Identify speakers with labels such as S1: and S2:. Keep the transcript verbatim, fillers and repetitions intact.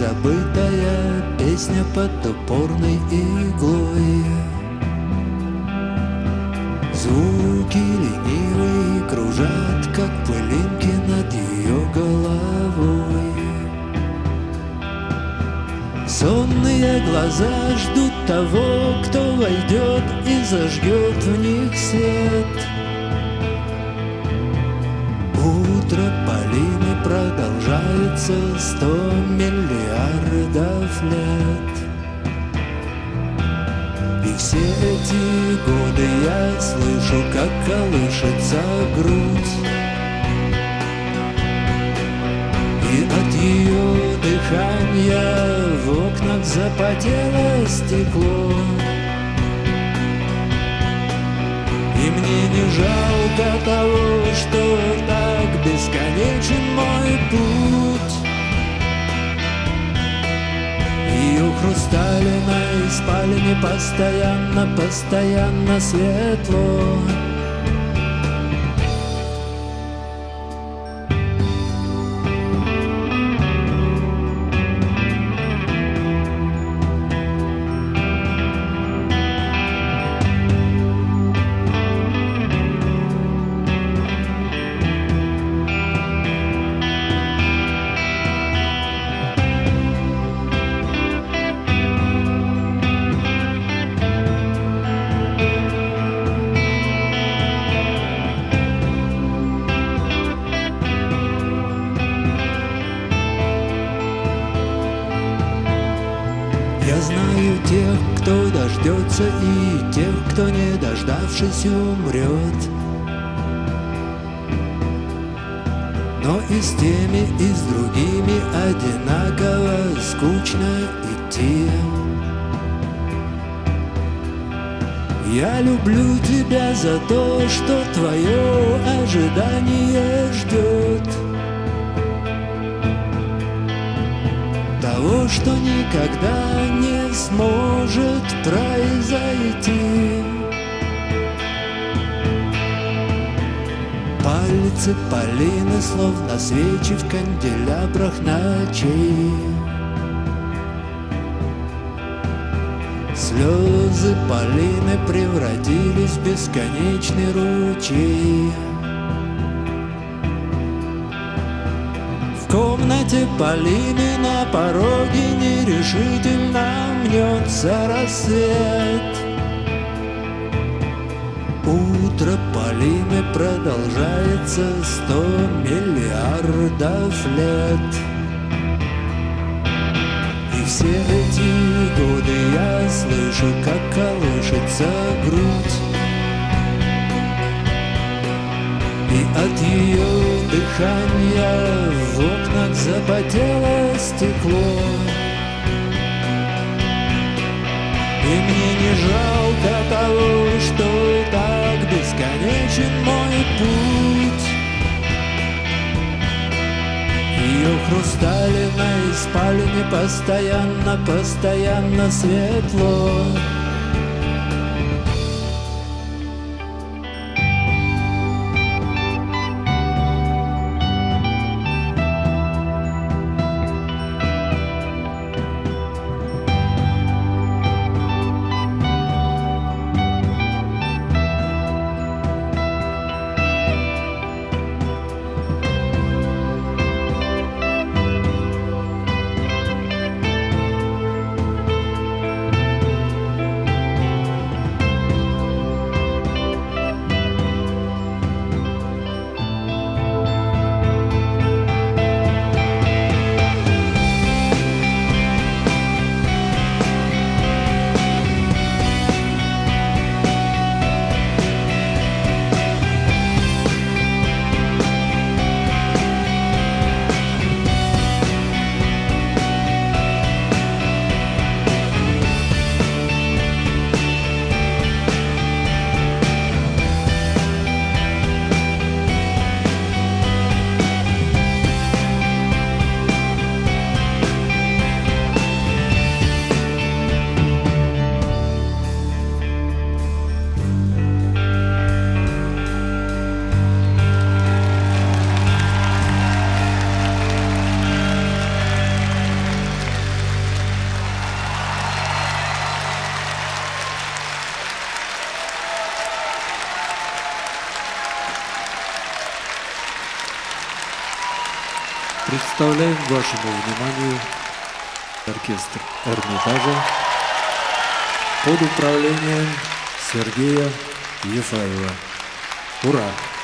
S1: забытая песня под топорной иглой. Звуки ленивые кружат, как пылинки над ее головой. Сонные глаза ждут того, кто войдет и зажгет в них свет. Утро Полины продолжается сто миллиардов лет. И все эти годы я слышу, как колышется грудь, и от ее дыхания в окнах запотело стекло. И мне не жалко того, что так бесконечен мой путь. Ее хрусталиной спальне постоянно, постоянно светло. Я знаю тех, кто дождется, и тех, кто, не дождавшись, умрет. Но и с теми, и с другими одинаково скучно идти. Я люблю тебя за то, что твое ожидание ждет того, что никогда не сможет произойти. Пальцы Полины, словно свечи в канделябрах ночей. Слезы Полины превратились в бесконечный ручей. В комнате Полины на пороге нерешительно мнется рассвет. Утро Полины продолжается сто миллиардов лет. И все эти годы я слышу, как колышется грудь, и от ее дыхания в окнах запотело стекло. И мне не жалко того, что так бесконечен мой путь. В ее хрусталиной спальне постоянно, постоянно светло. Представляем вашему вниманию оркестр Эрмитажа под управлением Сергея Ефаева. Ура!